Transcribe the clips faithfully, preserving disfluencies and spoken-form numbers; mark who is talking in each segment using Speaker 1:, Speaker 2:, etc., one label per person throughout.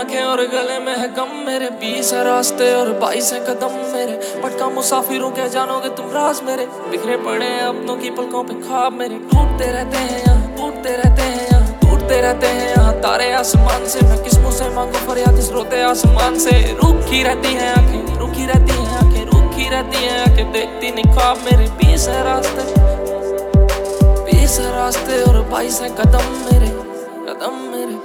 Speaker 1: आंखें और गले में है गम मेरे, बीस है रास्ते और बाईस है कदम मेरे। भटका मुसाफिरों के जानोगे तुम राज मेरे, बिखरे पड़े हैं अपनों की पलकों पे ख्वाब मेरे। टूटते रहते हैं यहाँ, टूटते रहते हैं यहाँ, टूटते रहते हैं यहाँ तारे आसमान से। मैं किस मुंह से मांगू फरियाद इस रोते आसमान से। रुखी रहती हैं आंखें, रुखी रहती हैं आंखें, रुखी रहती हैं आंखें, देखती नहीं ख्वाब मेरे। बीस है रास्ते, बीस है रास्ते और बाईस है कदम मेरे, कदम मेरे।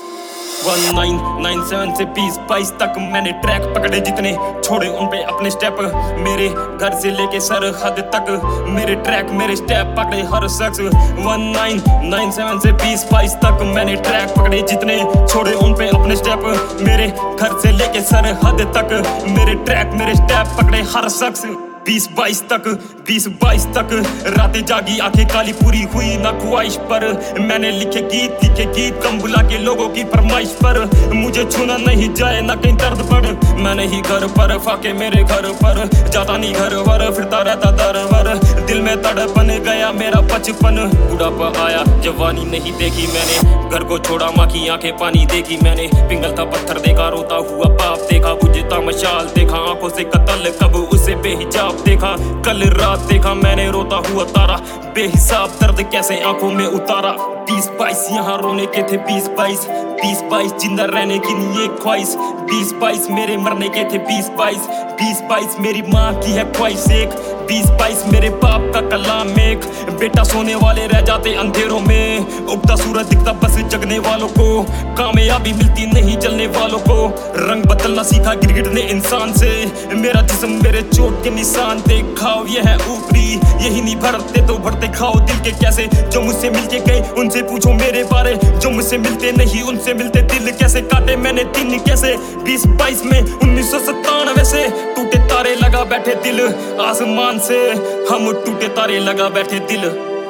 Speaker 2: वन नाइन नाइन सेवन से बीस बाईस तक मैंने ट्रैक पकड़े जितने, छोड़े उन पे अपने स्टेप। मेरे घर से लेके सरहद तक मेरे ट्रैक मेरे स्टेप पकड़े हर शख्स। वन नाइन नाइन सेवन से बीस बाईस तक मैंने ट्रैक पकड़े जितने, छोड़े उन पे अपने स्टेप। मेरे घर से लेके सरहद तक मेरे ट्रैक मेरे स्टेप पकड़े हर शख्स। बीस बाईस तक बीस बाईस तक रातें जागी आंखें काली पूरी हुई ना ख्वाहिश पर। मैंने लिखे गीत लिखे गीत कम बुला के लोगों की फरमाइश पर। मुझे छूना नहीं जाए ना कहीं दर्द पर। मैंने ही घर पर फाके मेरे घर पर, जाता नहीं घर पर फिरता रहता दर वर। दिल में तड़पन गया मेरा बचपन, बुढ़ापा आया जवानी नहीं देखी मैंने। घर को छोड़ा माँ की आंखें पानी देखी मैंने। पिघलता पत्थर देखा रोता हुआ बाप देखा, बुझता मशाल देखा आंखों से कत्ल कब उसे बेहिजाब देखा। कल रात देखा मैंने रोता हुआ तारा, बेहिसाब दर्द कैसे आंखों में उतारा। बीस बाईस यहाँ रोने के थे बीस बाईस, बीस बाईस जिंदा रहने की नहीं एक ख्वाहिश। बीस बाईस मेरे मरने के थे बीस बाईस, बीस बाईस मेरी माँ की है ख्वाहिश एक। बीस बाईस मेरे बाप का कलाम एक, बेटा सोने वाले रह जाते अंधेरों में। उगता सूरज दिखता बस जगने वालों को, कामयाबी मिलती नहीं जलने वालों को। रंग बदलना सीखा गिरगिट ने इंसान से, मेरा जिस्म मेरे चोट के निशान थे। खाओ ये है ऊपरी यही नहीं भरते तो भरते खाओ दिल के कैसे। जो मुझसे मिलके गए उनसे पूछो मेरे बारे, जो मुझसे मिलते नहीं उनसे मिलते दिल कैसे। काटे मैंने दिन कैसे बीस बाईस में उन्नीस सौ सत्तानवे से। टूटे तारे लगा बैठे दिल आसमान से, हम टूटे तारे लगा बैठे दिल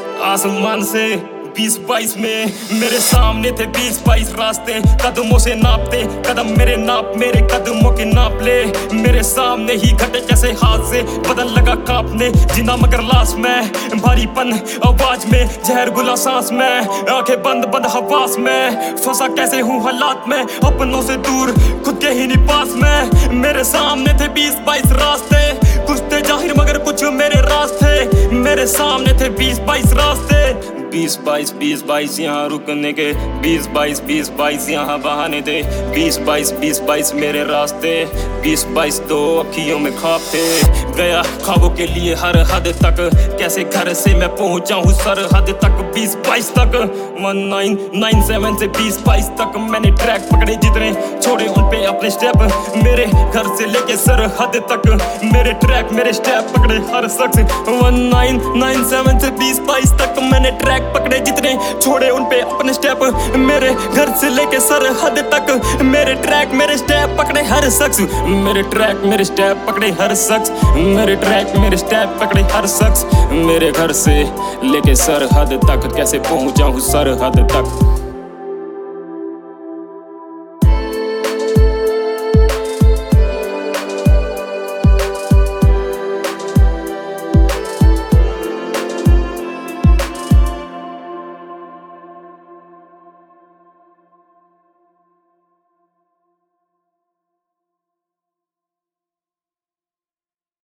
Speaker 2: आसमान से। बीस बाईस में मेरे सामने थे बीस बाईस रास्ते, कदमों से नापते कदम मेरे नाप मेरे कदमों के नाप ले। मेरे सामने ही घटे कैसे हाथ से बदल लगा कांपने, जिना मगर लाश में भारीपन आवाज में जहर गुला सांस में। आंखें बंद बंद हवास में फंसा कैसे हूँ हालात में, अपनों से दूर खुद के ही नहीं पास में। मेरे सामने थे बीस बाईस रास्ते, कुछ थे जाहिर मगर कुछ मेरे रास्ते। मेरे सामने थे बीस बाईस रास्ते, बीस बाईस बीस बाईस यहाँ रुकने के, बीस बाईस बीस बाईस यहाँ बहाने थे। बीस बाईस बीस बाईस मेरे रास्ते, बीस बाईस दो अखियों में ख्वाब थे। गया ख्वाबों के लिए हर हद तक, कैसे घर से मैं पहुंचा हूँ सरहद तक। बीस बाईस तक वन नाइन नाइन सेवन से बीस बाईस तक मैंने ट्रैक पकड़े जितने, छोड़े उन पे अपने स्टेप। मेरे घर से लेके सरहद तक मेरे ट्रैक मेरे स्टेप पकड़े हर शख्स। वन नाइन नाइन सेवन से बीस बाईस तक मैंने ट्रैक पकड़े जितने, छोड़े उन पे अपने स्टेप। मेरे घर से लेके सरहद तक मेरे ट्रैक मेरे स्टेप पकड़े हर शख्स। मेरे ट्रैक मेरे स्टेप पकड़े हर शख्स, मेरे ट्रैक मेरे स्टेप पकड़े हर शख्स। मेरे घर से लेके सरहद तक कैसे पहुंचा हूँ सरहद तक।